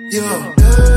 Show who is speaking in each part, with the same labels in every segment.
Speaker 1: Yeah.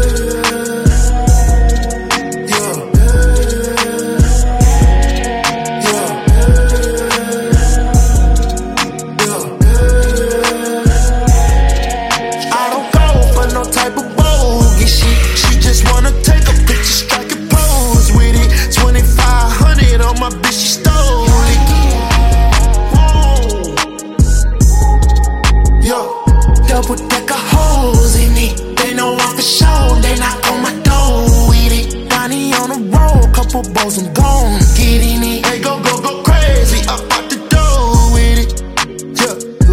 Speaker 1: Double-decker hoes in it. They know I'm for sure. They knock on my door with it. Donnie on the road, couple balls I'm gone. Get in it. They go crazy. Up out the door with it. Yeah.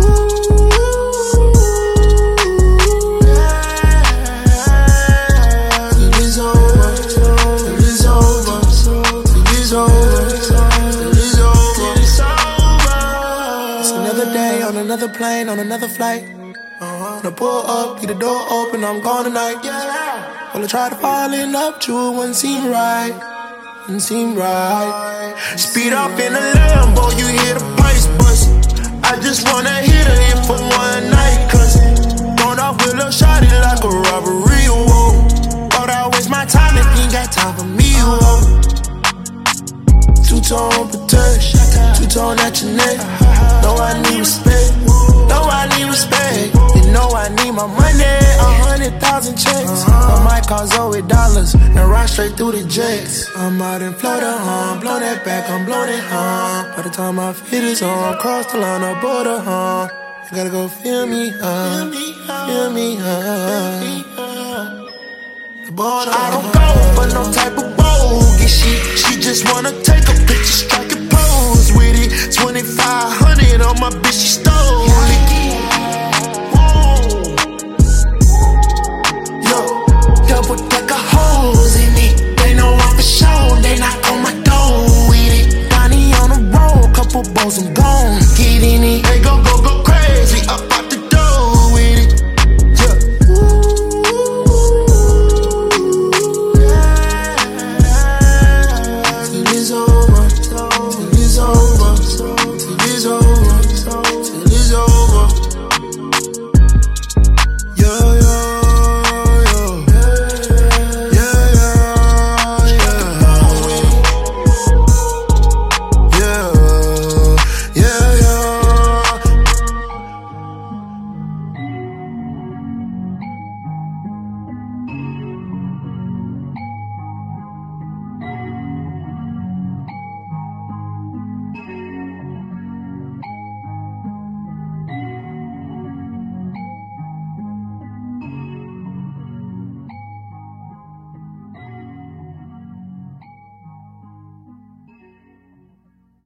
Speaker 1: It is over. It is over. It is over. It is over. It's over. It's another day on another plane on another flight. When I pull up, get the door open, I'm gone tonight. Yeah. Well, I tried to fall in love, true, it wouldn't seem right. Wouldn't seem right. Speed up in the Lambo, you hear the price bust. I just wanna hit her in for one night, cause going off with a shawty like a robbery, whoa. But I waste my time if you ain't got time for me, whoa. Two-tone protection, two-tone at your neck. Know I need respect, know I need respect. You know I need my money, 100,000 checks. I might call Zoe dollars and ride straight through the jets. I'm out in Florida, blow that back, I'm blowing it, By the time my feet is on, cross the line of border, You gotta go feel me, feel me, The border, I don't go for no type of bogey shit. She just wanna take a picture, strike a pose with it. 2,500 on my bitch, she stole